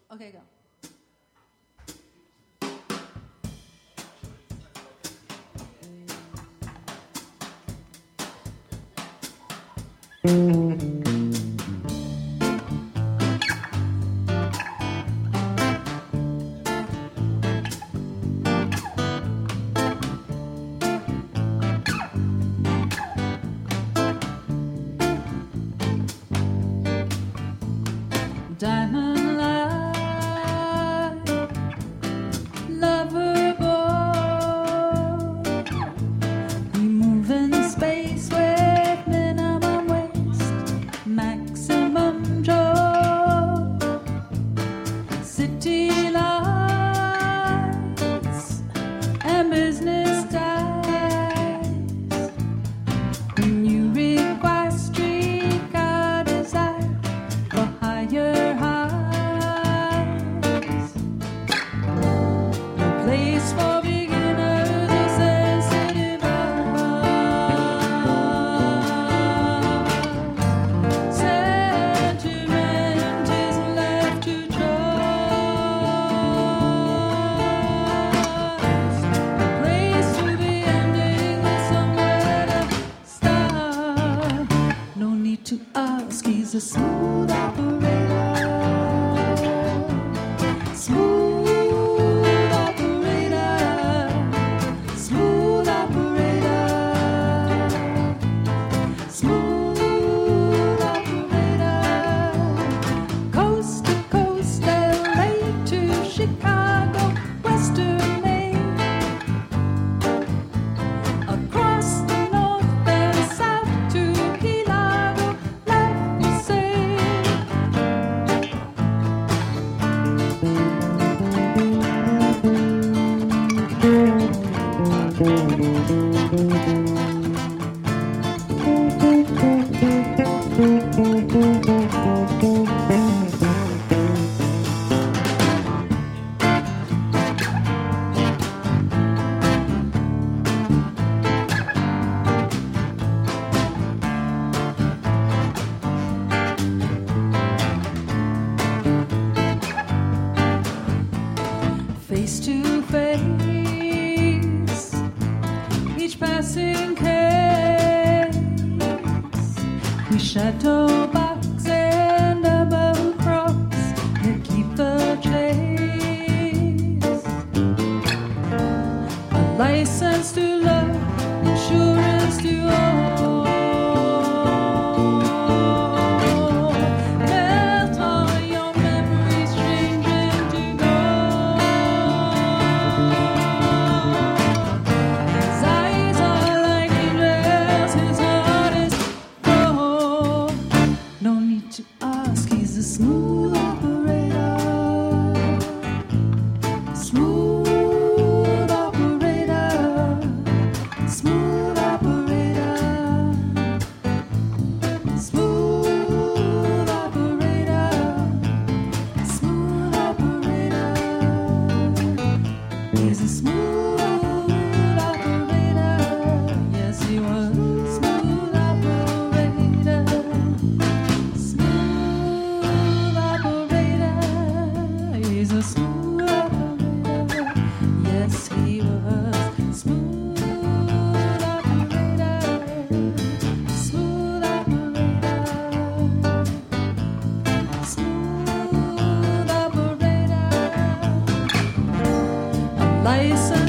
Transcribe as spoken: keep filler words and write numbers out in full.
Okay, go. Diamond light, lover boy, we move in space with minimum waste, maximum joy. City lights and business ties. When you require streetcar desire for higher. To ask, he's a smooth operator, smooth operator, smooth operator, smooth operator, coast to coast, L A to Chicago, Western Maine, across the north and south to face to face, each passing case, we shadow box and double cross to keep the chase. A license to love, insurance to own. To ask, he's a smooth operator, smooth operator, smooth operator, smooth operator, smooth operator. He's a smooth operator. Yes, he was smooth operator. He's a smooth operator. Yes, he was smooth operator. Smooth operator. Smooth operator. A license.